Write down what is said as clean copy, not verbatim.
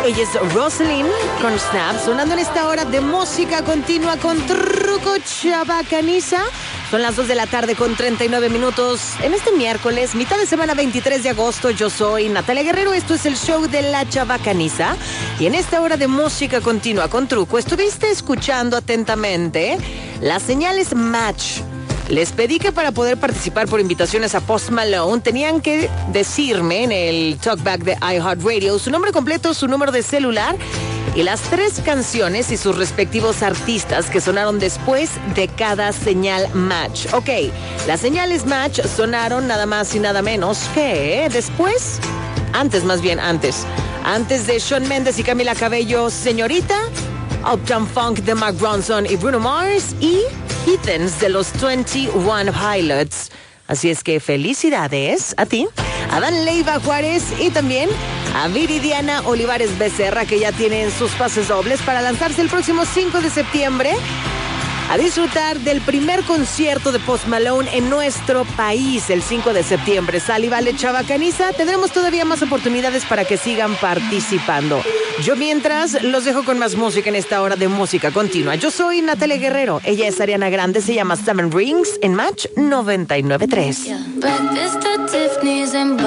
Ella es Rosalyn con Snap, sonando en esta hora de música continua con Truco Chabacaniza. Son las 2 de la tarde con 39 minutos. En este miércoles, mitad de semana 23 de agosto, yo soy Natalia Guerrero. Esto es el show de la Chabacaniza. Y en esta hora de música continua con Truco, estuviste escuchando atentamente las señales match. Les pedí que para poder participar por invitaciones a Post Malone tenían que decirme en el talkback de iHeartRadio su nombre completo, su número de celular y las 3 canciones y sus respectivos artistas que sonaron después de cada señal match. Ok, las señales match sonaron nada más y nada menos que antes de Shawn Mendes y Camila Cabello, Señorita, Uptown Funk de Mark Ronson y Bruno Mars y Heathens de los 21 Pilots. Así es que felicidades a ti, a Dan Leiva Juárez y también a Viridiana Olivares Becerra, que ya tienen sus pases dobles para lanzarse el próximo 5 de septiembre a disfrutar del primer concierto de Post Malone en nuestro país el 5 de septiembre. Sal y vale, Chabacaniza. Tendremos todavía más oportunidades para que sigan participando. Yo mientras los dejo con más música en esta hora de música continua. Yo soy Natalia Guerrero. Ella es Ariana Grande. Se llama Seven Rings en Match 99.3.